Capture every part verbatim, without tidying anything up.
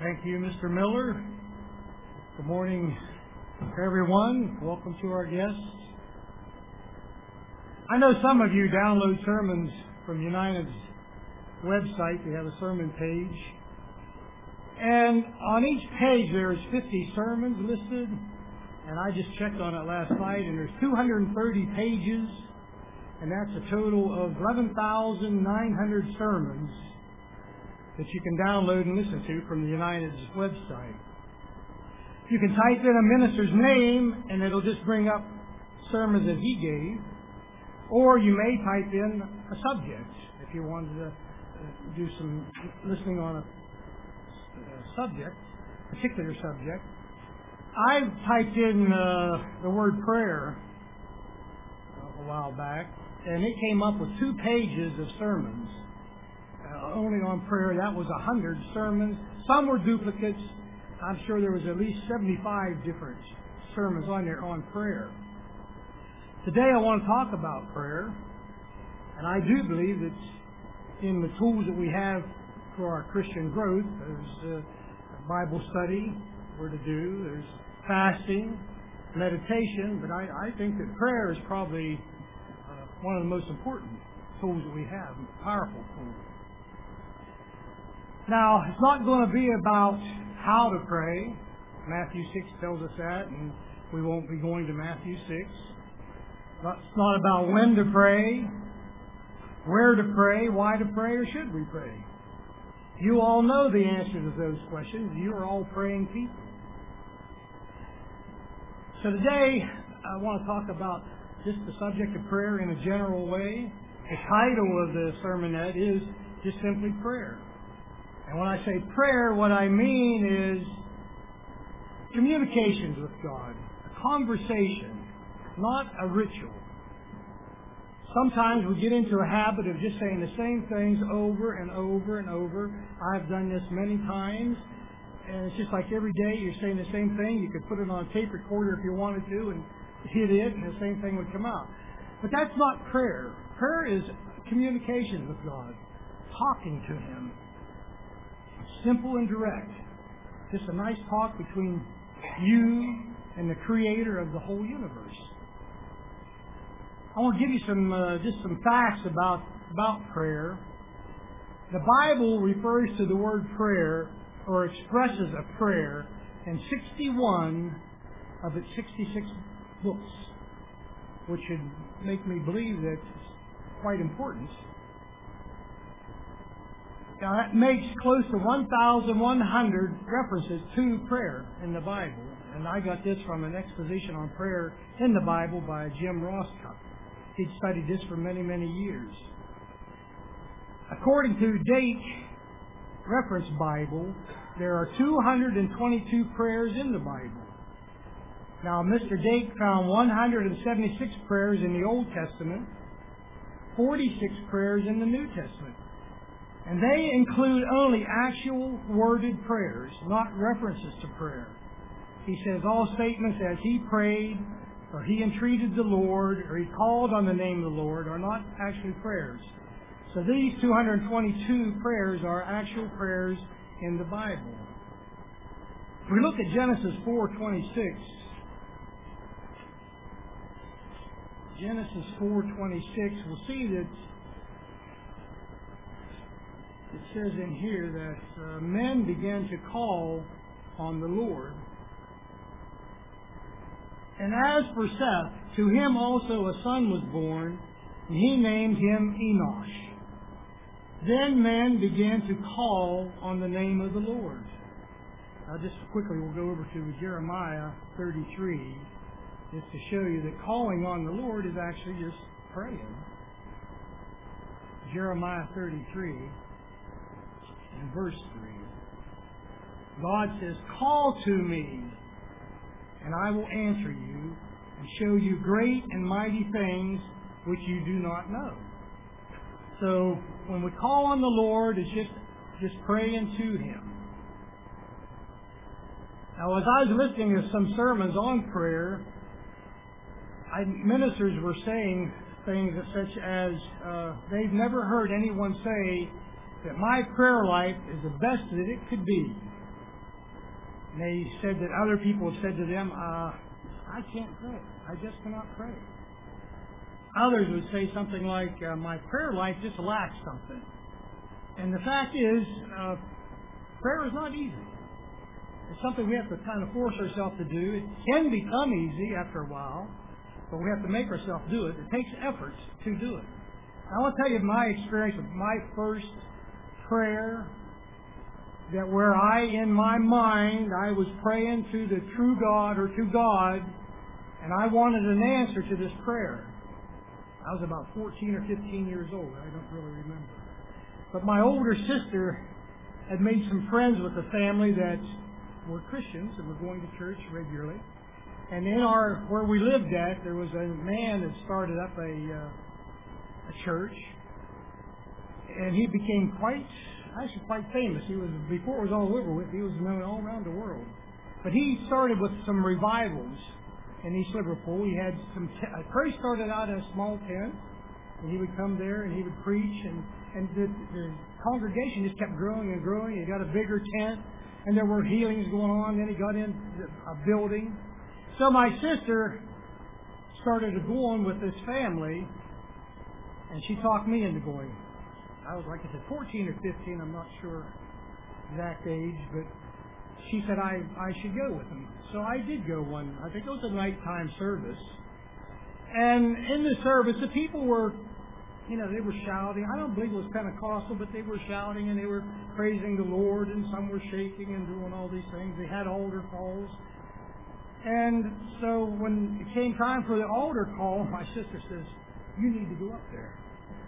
Thank you, Mister Miller. Good morning, everyone. Welcome to our guests. I know some of you download sermons from United's website. They have a sermon page. And on each page there's fifty sermons listed. And I just checked on it last night, and there's two hundred thirty pages. And that's a total of eleven thousand nine hundred sermons that you can download and listen to from the United's website. You can type in a minister's name, and it'll just bring up sermons that he gave. Or you may type in a subject if you wanted to uh, do some listening on a, a subject, particular subject. I typed in uh, the word prayer a while back, and it came up with two pages of sermons. Uh, only on prayer. That was a hundred sermons. Some were duplicates. I'm sure there was at least seventy-five different sermons on there on prayer. Today I want to talk about prayer, and I do believe that in the tools that we have for our Christian growth, there's uh, Bible study we're to do, there's fasting, meditation, but I, I think that prayer is probably uh, one of the most important tools that we have, powerful tools. Now, it's not going to be about how to pray. Matthew six tells us that, and we won't be going to Matthew six. It's not about when to pray, where to pray, why to pray, or should we pray. You all know the answer to those questions. You are all praying people. So today, I want to talk about just the subject of prayer in a general way. The title of the sermonette is just simply prayer. And when I say prayer, what I mean is communications with God, a conversation, not a ritual. Sometimes we get into a habit of just saying the same things over and over and over. I've done this many times, and it's just like every day you're saying the same thing. You could put it on a tape recorder if you wanted to and hit it, and the same thing would come out. But that's not prayer. Prayer is communication with God, talking to Him. Simple and direct. Just a nice talk between you and the Creator of the whole universe. I want to give you some uh, just some facts about about prayer. The Bible refers to the word prayer, or expresses a prayer, in sixty-one of its sixty-six books, which should make me believe that it's quite important. Now, that makes close to one thousand one hundred references to prayer in the Bible. And I got this from an exposition on prayer in the Bible by Jim Rosscup. He'd studied this for many, many years. According to Dake Reference Bible, there are two hundred twenty-two prayers in the Bible. Now, Mister Dake found one hundred seventy-six prayers in the Old Testament, forty-six prayers in the New Testament. And they include only actual worded prayers, not references to prayer. He says all statements as he prayed, or he entreated the Lord, or he called on the name of the Lord, are not actually prayers. So these two hundred twenty-two prayers are actual prayers in the Bible. If we look at Genesis four twenty-six, Genesis four twenty-six, we'll see that it says in here that uh, men began to call on the Lord. And as for Seth, to him also a son was born, and he named him Enosh. Then men began to call on the name of the Lord. Now just quickly we'll go over to Jeremiah thirty-three, just to show you that calling on the Lord is actually just praying. Jeremiah thirty-three. In verse three, God says, "Call to me, and I will answer you, and show you great and mighty things which you do not know." So, when we call on the Lord, it's just, just praying to Him. Now, as I was listening to some sermons on prayer, I, ministers were saying things such as, uh, they've never heard anyone say that my prayer life is the best that it could be. And they said that other people have said to them, uh, I can't pray. I just cannot pray. Others would say something like, uh, my prayer life just lacks something. And the fact is, uh, prayer is not easy. It's something we have to kind of force ourselves to do. It can become easy after a while, but we have to make ourselves do it. It takes efforts to do it. I want to tell you my experience with my first prayer, that where I, in my mind, I was praying to the true God or to God, and I wanted an answer to this prayer. I was about fourteen or fifteen years old. I don't really remember. But my older sister had made some friends with a family that were Christians and were going to church regularly. And in our, where we lived at, there was a man that started up a, uh, a church. And he became quite, actually quite famous. He was, before it was all over with, he was known all around the world. But he started with some revivals in East Liverpool. He had some, t- uh, first started out in a small tent, and he would come there and he would preach, and, and the, the congregation just kept growing and growing. He got a bigger tent, and there were healings going on. Then he got into a building. So my sister started to go on with this family, and she talked me into going. I was, like I said, fourteen or fifteen, I'm not sure exact age, but she said I, I should go with them. So I did go one, I think it was a nighttime service. And in the service, the people were, you know, they were shouting. I don't believe it was Pentecostal, but they were shouting and they were praising the Lord, and some were shaking and doing all these things. They had altar calls. And so when it came time for the altar call, my sister says, you need to go up there.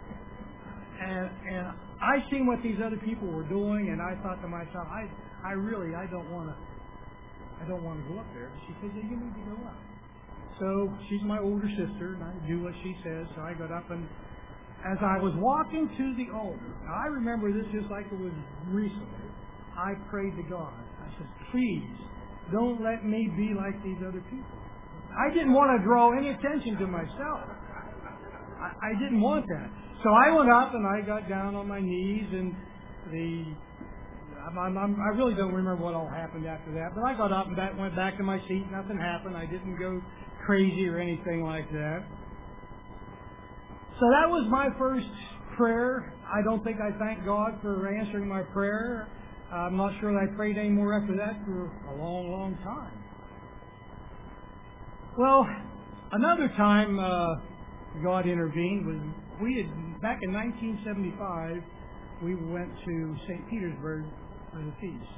And, and I seen what these other people were doing, and I thought to myself, I, I really, I don't want to, I don't want to go up there. But she said, yeah, you need to go up. So she's my older sister, and I do what she says. So I got up, and as I was walking to the altar, now I remember this just like it was recently. I prayed to God. I said, please, don't let me be like these other people. I didn't want to draw any attention to myself. I, I didn't want that. So I went up and I got down on my knees, and the I'm, I'm, I really don't remember what all happened after that. But I got up and back, went back to my seat. Nothing happened. I didn't go crazy or anything like that. So that was my first prayer. I don't think I thank God for answering my prayer. I'm not sure that I prayed any more after that for a long, long time. Well, another time uh, God intervened was we had back in nineteen seventy-five. We went to Saint Petersburg for the feast,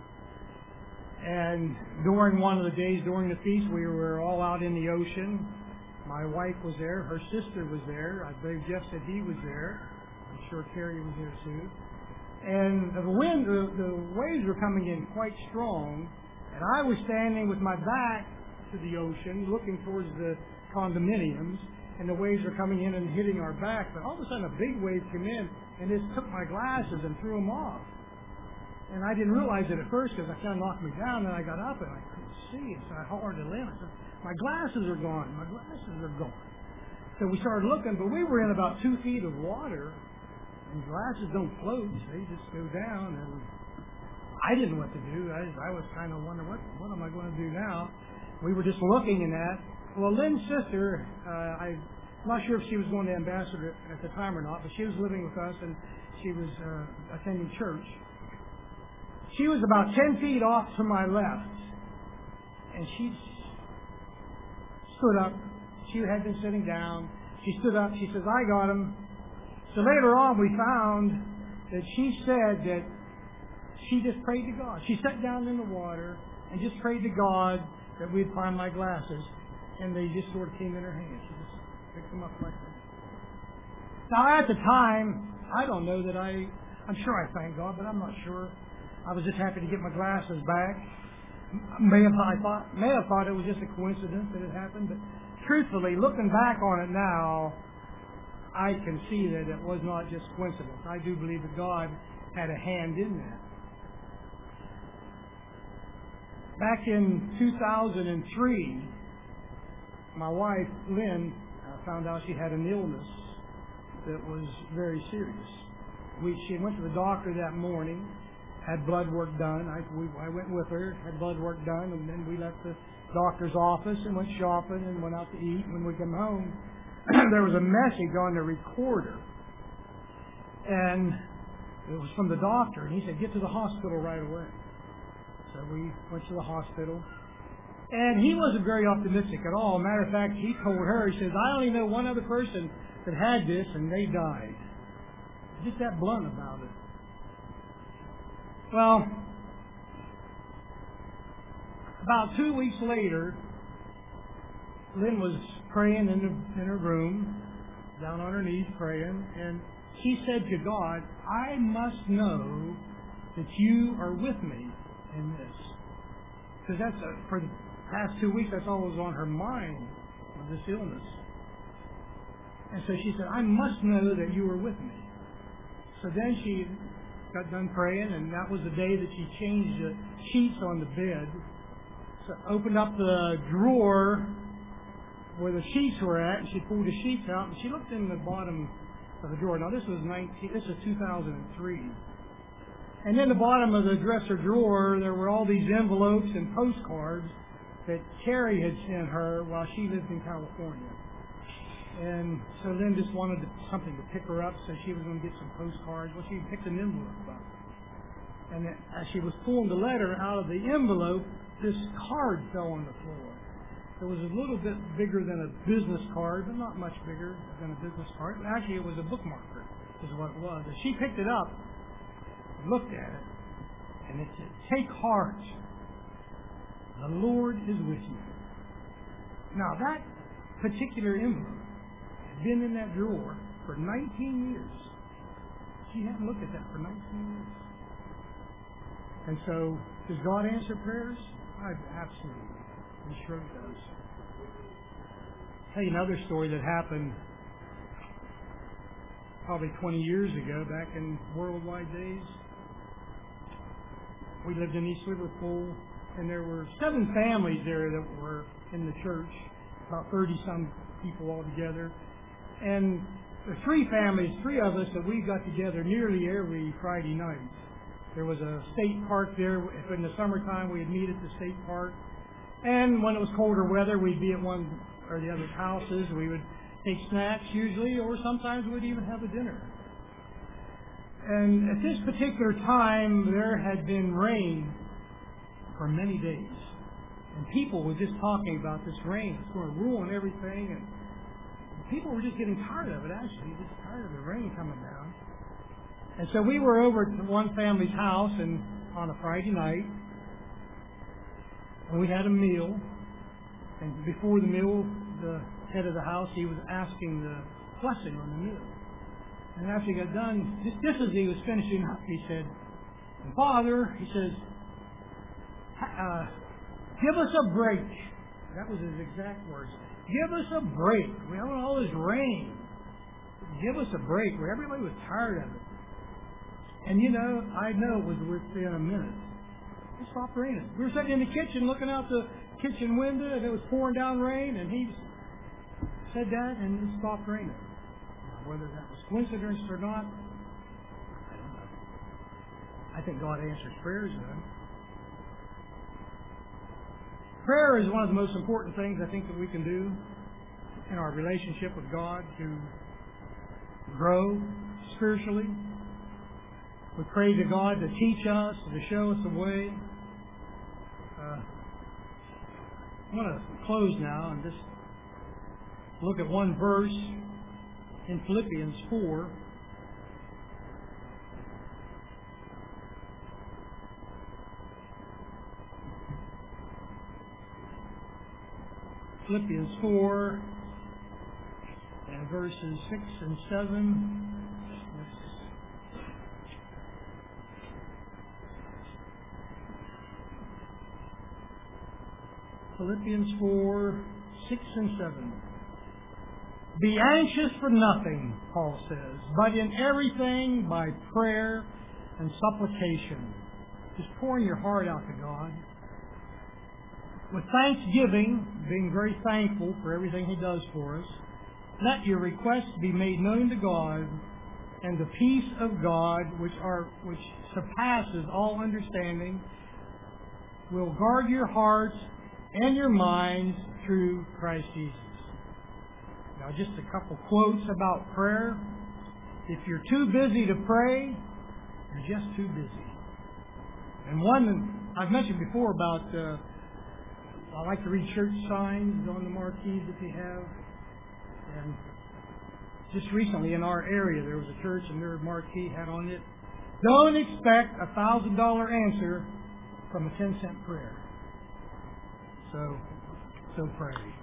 and during one of the days during the feast, we were all out in the ocean. My wife was there. Her sister was there. I believe Jeff said he was there. I'm sure Carrie was there too. And the wind, the, the waves were coming in quite strong, and I was standing with my back to the ocean, looking towards the condominiums, and the waves were coming in and hitting our back. But all of a sudden, a big wave came in, and it took my glasses and threw them off. And I didn't realize it at first because it kind of knocked me down, and I got up and I couldn't see, so I hollered at Lynn. I said, my glasses are gone. My glasses are gone. So we started looking, but we were in about two feet of water, and glasses don't float. They just go down, and I didn't know what to do. I, I was kind of wondering, what, what am I going to do now? We were just looking in that. Well, Lynn's sister, uh, I'm not sure if she was going to Ambassador at the time or not, but she was living with us, and she was uh, attending church. She was about ten feet off to my left, and she stood up. She had been sitting down. She stood up. She says, I got him. So later on, we found that she said that she just prayed to God. She sat down in the water and just prayed to God that we'd find my glasses, and they just sort of came in her hand. She just picked them up like that. Now, at the time, I don't know that I, I'm sure I thank God, but I'm not sure. I was just happy to get my glasses back. May have, I thought, may have thought it was just a coincidence that it happened, but truthfully, looking back on it now, I can see that it was not just coincidence. I do believe that God had a hand in that. Back in two thousand three, my wife, Lynn, uh, found out she had an illness that was very serious. We, she went to the doctor that morning, had blood work done. I, we, I went with her, had blood work done, and then we left the doctor's office and went shopping and went out to eat. When we came home, there was a message on the recorder, and it was from the doctor, and he said, get to the hospital right away. So we went to the hospital, and he wasn't very optimistic at all. Matter of fact, he told her, he says, I only know one other person that had this, and they died. Just that blunt about it. Well, about two weeks later, Lynn was praying in, the, in her room, down on her knees praying, and she said to God, I must know that you are with me in this. Because that's a, for the past two weeks, that's all that was on her mind, of this illness. And so she said, I must know that you are with me. So then she got done praying, and that was the day that she changed the sheets on the bed. So opened up the drawer where the sheets were at, and she pulled the sheets out, and she looked in the bottom of the drawer. Now this was nineteen. This was two thousand three. And in the bottom of the dresser drawer, there were all these envelopes and postcards that Terry had sent her while she lived in California. And so Lynn just wanted to, something to pick her up, so she was going to get some postcards. Well, she picked an envelope up. And as she was pulling the letter out of the envelope, this card fell on the floor. It was a little bit bigger than a business card, but not much bigger than a business card. Actually, it was a bookmarker, is what it was. And she picked it up, looked at it, and it said, take heart. The Lord is with you. Now, that particular envelope been in that drawer for nineteen years. She hadn't looked at that for nineteen years. And so, does God answer prayers? I absolutely. He sure does. I'll tell you another story that happened probably twenty years ago, back in Worldwide days. We lived in East Liverpool, and there were seven families there that were in the church, about thirty-some people all together. And the three families, three of us, that we got together nearly every Friday night. There was a state park there. If in the summertime, we'd meet at the state park. And when it was colder weather, we'd be at one or the other's houses. We would take snacks usually, or sometimes we'd even have a dinner. And at this particular time, there had been rain for many days. And people were just talking about this rain. It's going to ruin everything. And people were just getting tired of it, actually, just tired of the rain coming down. And so we were over at one family's house and on a Friday night, and we had a meal. And before the meal, the head of the house, he was asking the blessing on the meal. And after he got done, just, just as he was finishing up, he said, Father, he says, uh, give us a break. That was his exact words. Give us a break. We have all this rain. Give us a break. Everybody was tired of it. And you know, I know it was within a minute. It stopped raining. We were sitting in the kitchen looking out the kitchen window, and it was pouring down rain, and he said that, and it stopped raining. Now, whether that was coincidence or not, I don't know. I think God answers prayers, though. Prayer is one of the most important things I think that we can do in our relationship with God to grow spiritually. We pray to God to teach us, to show us the way. Uh, I'm going to close now and just look at one verse in Philippians four. Philippians four and verses six and seven. Philippians four, six and seven. Be anxious for nothing, Paul says, but in everything by prayer and supplication. Just pouring your heart out to God. With thanksgiving, being very thankful for everything He does for us, let your requests be made known to God, and the peace of God, which are which surpasses all understanding, will guard your hearts and your minds through Christ Jesus. Now, just a couple quotes about prayer. If you're too busy to pray, you're just too busy. And one I've mentioned before about, uh, I like to read church signs on the marquees if you have. And just recently in our area, there was a church and their marquee had on it, "Don't expect a thousand dollar answer from a ten cent prayer." So, so pray.